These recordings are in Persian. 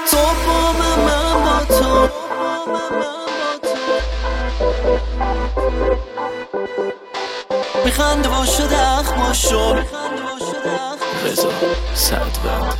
تو با من با تو. میخنده و شده اخما شد رضا سعدوند.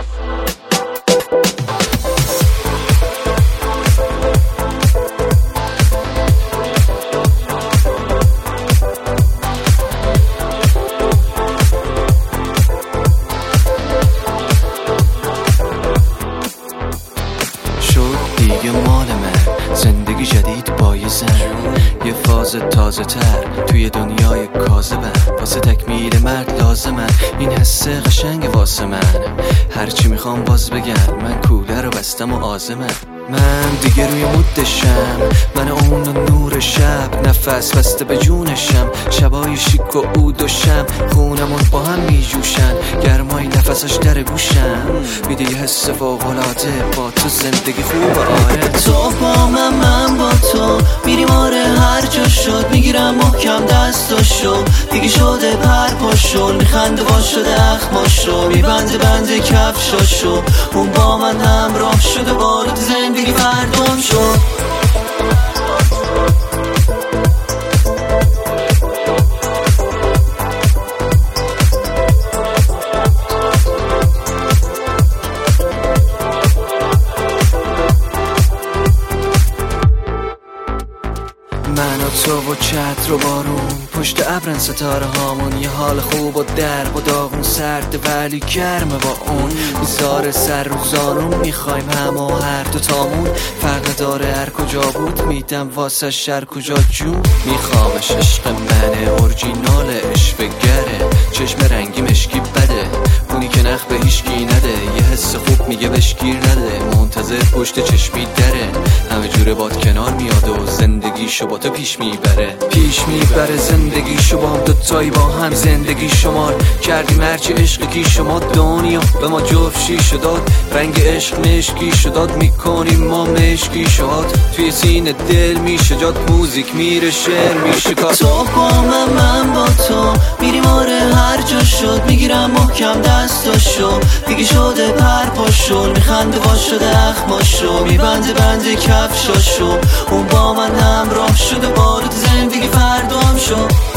دیگه مال من زندگی جدید با یه زن، یه فاز تازه تر توی دنیای کاذبم. واسه تکمیل مرد لازمن این حس قشنگ واسه من. هرچی میخوام باز بگم من کوله رو بستم و آزمم. من دیگه روی مدشم، من اون نور شب، نفس بسته به جونشم. شبای شیک و عود و شم خونمون با هم میجوشن، گرمای نفسش در گوشم میده یه حس فوق‌العاده. با تو زندگی خوبه آره. تو با من با تو میریم آره هر جا شد. میگیرم محکم دستاشو دیگه شده پرپاشو. میخنده با شده اخماشو میبنده بنده کفشاشو. اون با من همراه شده وارد زندگی فردام شد. من و تو و چتر و بارون پشت ابرن ستاره هامون. یه حال خوب و درق و داغون سرد ولی گرمه با اون. میذاره سر رو زانون میخوایم هم و هر دو تامون. فرق داره هر کجا بود میدم واسه شر کجا جون. میخوامش عشق منه اورجینال اشوه‌گره. چشم رنگی مشکی بده اونی که نخ به هیچکی نده. یه حس خوب میگه بشگیر نده منتظر پشت چشمی دره. همه جوره باد کنار میاد و زندگیشو با تو پیش میبره زندگیشو با هم دوتایی با هم زندگی شمار کردیم. هرچی عشقی شما دنیا به ما جفشی شداد. رنگ عشق مشکی شداد میکنیم ما مشکی شد. توی سینه دل میشه جاد موزیک میره شعر میشه کار. تو با من با تو میریم آره هر جا شد. میگیرم محکم دستاشو دیگه شده پرپاشو. میخنده با شده اخماشو میبنده بنده کفشاشو. اون با من همراه شده وارد زندگی فردام شد.